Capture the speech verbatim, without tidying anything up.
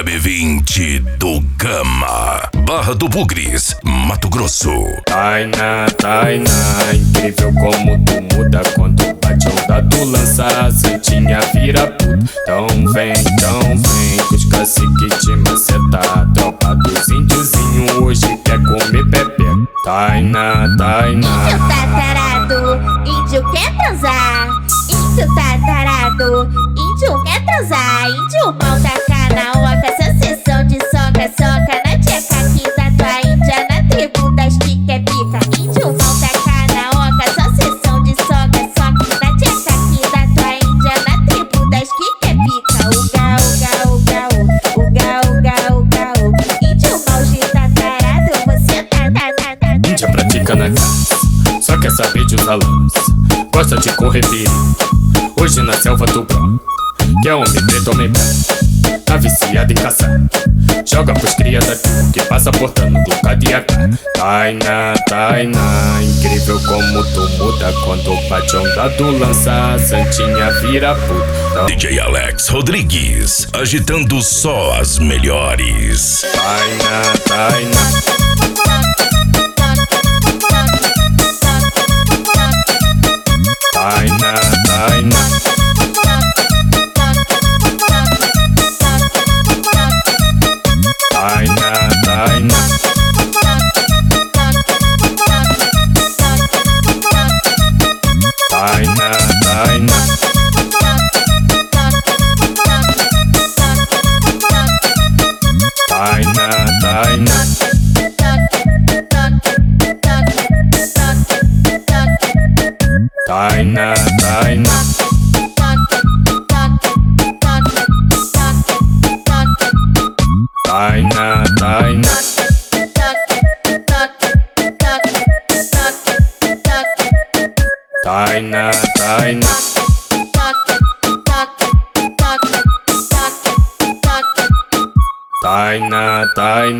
B vinte do Gama, Barra do Bugres, Mato Grosso. Tainá, Tainá, incrível como tu muda quando bate onda tu lança a santinha vira puta. Então vem, então vem, que os cacique te maceta. Tropa dos índiozinho hoje quer comer pepe. Tainá, Tainá. Índio tá tarado, índio quer transar. Índio tá tarado, índio quer transar. Índio mal taca na oca, essa sessão de soca, soca na tcheca aqui da tua índia, na tribo das que quer pica. Índio mal taca na oca, essa sessão de soca, soca na tcheca aqui da tua índia, na tribo das que quer pica. Uga, uga, uga, uga, uga, uga, uga. Índio mal de tá tarado, você tá, tá, tá, tá. Índia pratica na casa, só quer saber de usar lança. Gosta de correr perigo, hoje na selva do branco. Quer homem preto, homem branco, tá viciado em caçar. Joga pros cria daqui, que passa portando glocado e A K. Tainá, Tainá, incrível como tu muda quando bate onda do lança, a santinha vira puta. D J Alex Rodrigues, agitando só as melhores. Tainá, Tainá. Tainá, Tainá. Tainá, Tainá. Tainá, Tainá. Tainá, Tainá. Tainá, Tainá. Tainá, Tainá. Tainá, Tainá. Tainá, Tainá.